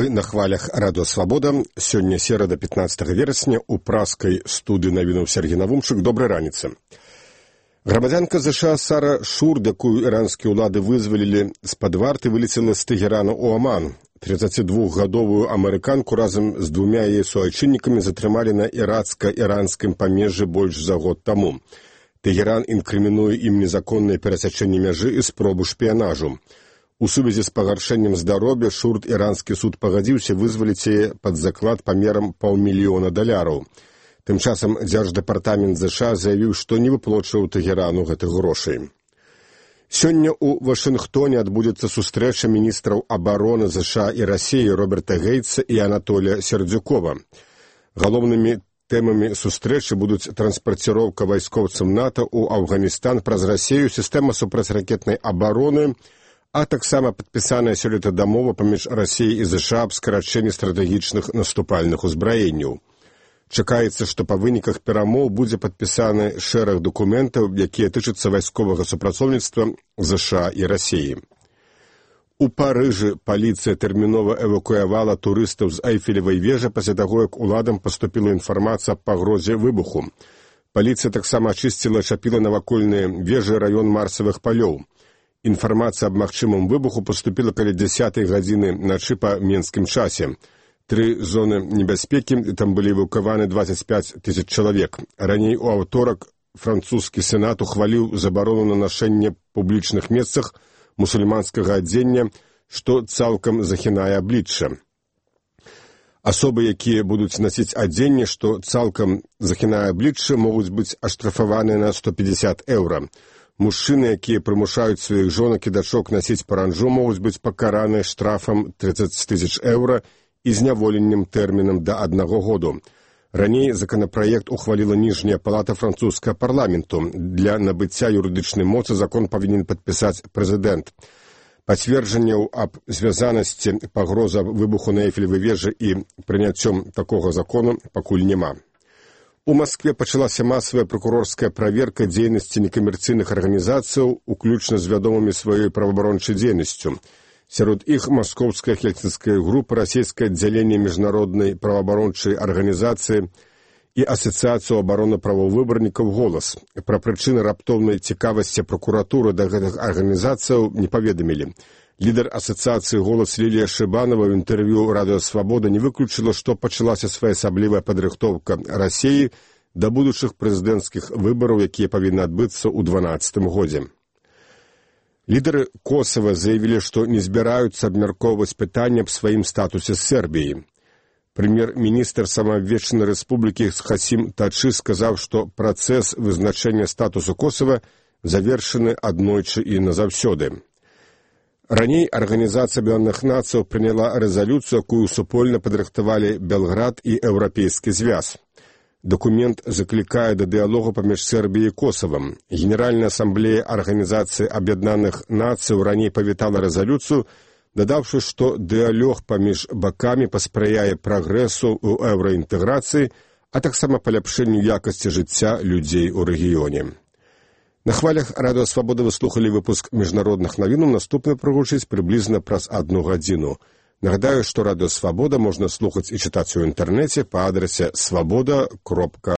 Вы на хвалях Радио Свобода. Сёння серада 15 верасня у праскай студыі навінаў Сергей Навумчык. Добрай раніцы. Грамадзянка США Сара Шурд, якую іранскія ўлады вызвалілі з-пад варты, вылецела з Тегерана ў Аман. 32-гадовую амерыканку разам з двумя яе суайчыннікамі затрымалі на ірацка-іранскім памежжы больш за год таму. Тегеран інкрымінуе ім незаконнае перасячэнне мяжы і спробу шпіянажу. У сувязі з пагаршэннем здароўя Шурд іранскі суд пагадзіўся вызваліць яе пад заклад памерам $500 000. Тым часам Дзярждэпартамент США заявіў, што не выплочваў Тегерану гэтых грошай. Сёння ў Вашынгтоне адбудзецца сустрэча міністраў абароны США і Расіі Роберта Гейтса і Анатолія Сердзюкова. Галоўнымі тэмамі сустрэчы будуць транспарціроўка вайскоўцам НАТО ў Афганістан праз Расію, сістэма супрацьракетнай абароны, а таксама падпісаная сёлета дамова паміж Расіяй і США аб скарачэнні стратэгічных наступальных узбраенняў. Чакаецца, што па выніках перамоў будзе падпісаны шэраг дакументаў, якія тычацца вайсковага супрацоўніцтва США і Расіі. У Парыжы паліцыя тэрмінова эвакуявала турыстаў з Айфелевай вежы пасля таго, як уладам паступіла інфармацыя аб пагрозе выбуху. Паліцыя таксама ачысціла і ачапіла навакольныя вежы раён Марсавых палёў. Інфармацыя аб магчымым выбуху паступіла каля 10 гадзіны начы па менскім часе. 3 зоны небяспекі, там былі эвакуяваны 25 000 чалавек. Раней у аўторак французскі сенат ухваліў забарону на нашэнне публічных месцах мусульманскага адзення, што цалкам захінае аблічча. Асобы, якія будуць насіць адзенне, што цалкам захінае аблічча, могуць быць аштрафаваны на €150. Мужчыны, якія прымушаюць сваіх жонак і дачок насіць паранджу, могуць быць пакараны штрафам €30 000 і зняволеннем тэрмінам да 1 году. Раней законапраект ухваліла ніжняя палата французскага парламенту. Для набыцця юрыдычнай моцы закон павінен падпісаць прэзідэнт. Пацверджанняў аб звязанасці пагрозы выбуху на Эйфелевай вежы і прыняццём такога закону пакуль няма. У Маскве пачалася масавая пракурорская праверка дзейнасці некамерцыйных арганізацыяў, уключна з вядомымі сваёй праваабарончай дзейнасцю. Сярод іх маскоўская хельсінская група, расійскае аддзяленне міжнароднай праваабарончай арганізацыі і асацыяцыю абароны праваўвыбарнікаў «Голас». Пра прычыны раптоўнай цікавасці пракуратуры да гэтых арганізацыяў не паведамілі. Лідар асацыяцыі «Голас» Лілія Шыбанова ў інтэрв'ю «Радыё Свабода» не выключыла, што пачалася своеасаблівая падрыхтоўка Расіі да будучых прэзідэнцкіх выбараў, якія павінны адбыцца ў 2012 годзе. Лідары Косава заявілі, што не збіраюцца абмяркоўваць пытанне аб сваім статусе з Сербіі. Прэм'ер-міністр самаабвешчанай рэспублікі Хасім Тачы сказаў, што працэс вызначэння статусу Косава завершаны аднойчы і назаўсёды. Раней Арганізацыя Аб'яднаных Нацыяў прыняла рэзалюцыю, якую супольна падрыхтавалі Белград і Еўрапейскі звяз. Дакумент заклікае да дыялогу паміж Сербіяй і Косавам. Генеральная асамблея Арганізацыі Аб'яднаных Нацыяў раней павітала рэзалюцыю, дадаўшы, што дыялог паміж бакамі паспрыяе прагрэсу ў еўраінтэграцыі, а таксама паляпшэнню якасці жыцця людзей у рэгіёне. На хвалях Радыё Свабода вы слухалі выпуск міжнародных навінаў, наступны прагучыць прыблізна праз 1 гадзіну. Нагадаю, што Радыё Свабода можна слухаць і чытаць у інтэрнэце па адрасе swaboda.ru.